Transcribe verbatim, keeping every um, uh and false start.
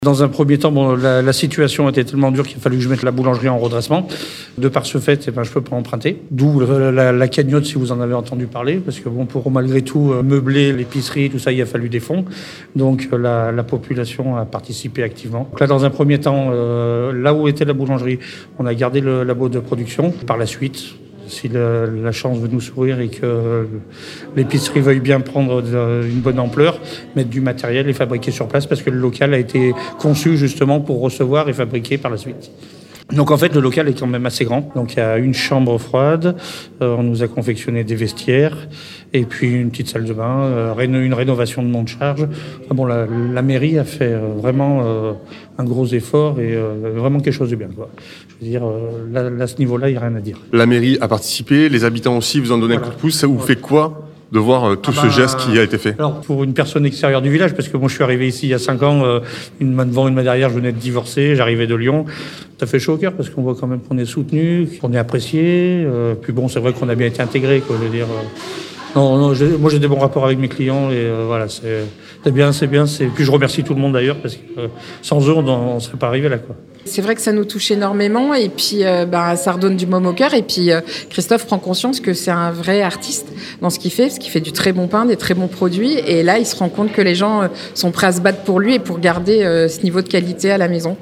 Dans un premier temps, bon, la, la situation était tellement dure qu'il a fallu que je mette la boulangerie en redressement. De par ce fait, eh ben, je ne peux pas emprunter. D'où la, la, la cagnotte, si vous en avez entendu parler, parce que bon, pour malgré tout meubler l'épicerie, tout ça, il a fallu des fonds. Donc la, la population a participé activement. Donc là, dans un premier temps, euh, là où était la boulangerie, on a gardé le labo de production. Par la suite, si la, la chance veut nous sourire et que l'épicerie veuille bien prendre une bonne ampleur, mettre du matériel et fabriquer sur place, parce que le local a été conçu justement pour recevoir et fabriquer par la suite. Donc en fait, le local est quand même assez grand. Donc il y a une chambre froide, euh, on nous a confectionné des vestiaires, et puis une petite salle de bain, euh, une rénovation de monte charge. Enfin bon, la, la mairie a fait euh, vraiment euh, un gros effort et euh, vraiment quelque chose de bien, quoi. Je veux dire, euh, là, là, à ce niveau-là, il n'y a rien à dire. La mairie a participé, les habitants aussi vous ont donné voilà. un coup de pouce. Ça vous voilà. fait quoi de voir euh, tout ah bah, ce geste qui a été fait? Alors, pour une personne extérieure du village, parce que moi je suis arrivé ici il y a cinq ans, euh, une main devant, une main derrière, je venais de divorcer, j'arrivais de Lyon. Ça fait chaud au cœur parce qu'on voit quand même qu'on est soutenu, qu'on est apprécié. Euh, puis bon, c'est vrai qu'on a bien été intégré, quoi. Je veux dire, euh, non, non, j'ai, moi j'ai des bons rapports avec mes clients et euh, voilà, c'est, c'est bien, c'est bien. C'est... Puis je remercie tout le monde d'ailleurs parce que euh, sans eux, on ne serait pas arrivé là, quoi. C'est vrai que ça nous touche énormément et puis euh, bah, ça redonne du môme au cœur. Et puis euh, Christophe prend conscience que c'est un vrai artiste dans ce qu'il fait, parce qu'il fait du très bon pain, des très bons produits. Et là, il se rend compte que les gens euh, sont prêts à se battre pour lui et pour garder euh, ce niveau de qualité à la maison.